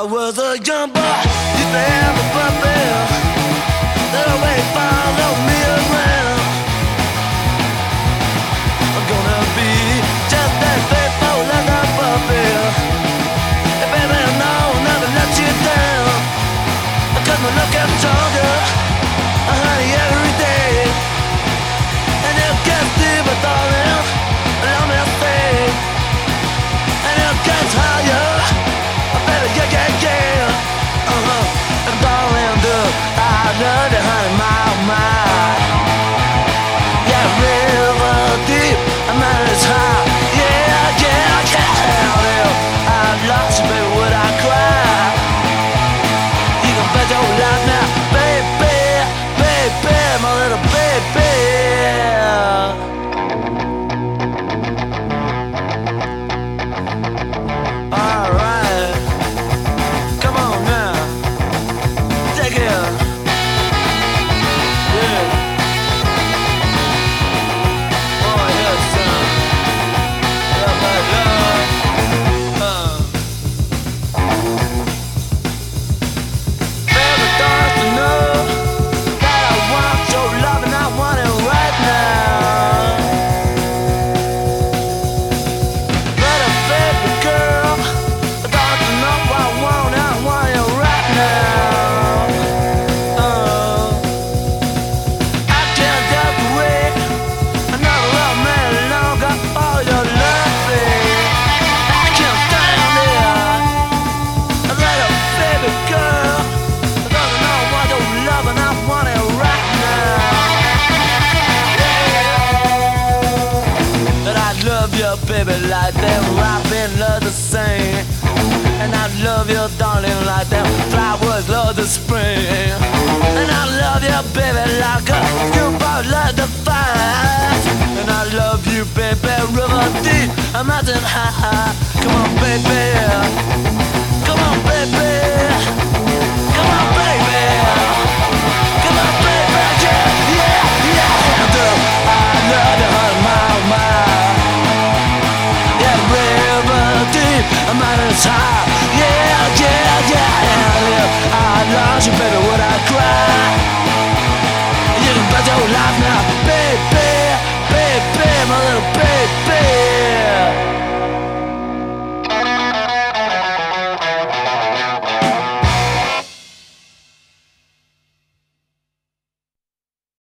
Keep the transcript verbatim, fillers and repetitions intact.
was a young boy, used to have a puppy that always followed me around. I'm gonna be just as faithful as a puppy. Hey baby, no, never let you down. Cause my love gets stronger, honey, every day. And it gets deeper, darling, let me say. And it gets higher, baby, yeah, yeah, yeah. Uh-huh, and darling, dude, I love you, honey, my, my. Yeah, river deep, I'm at its high. Yeah, yeah, yeah. I lost you, baby, would I cry? You can bet your life now, baby, baby, my little baby. Alright, come on now, take it. Yeah. Oh yes, son. Love, love, love. Uh. Baby, don't you know that I want your love and I want it right now. Little baby girl, don't you know I want it, I want it right now. Uh, I can't just wait another little minute longer for your loving. I can't stand it. Little baby girl, don't you know I want your love and I want it right now. That I love you, baby, like that robin love the same. And I love you, darling, like them flowers love the spring. And I love you, baby, like a newborn love the fire. And I love you, baby, river deep, a mountain high. Come on, baby.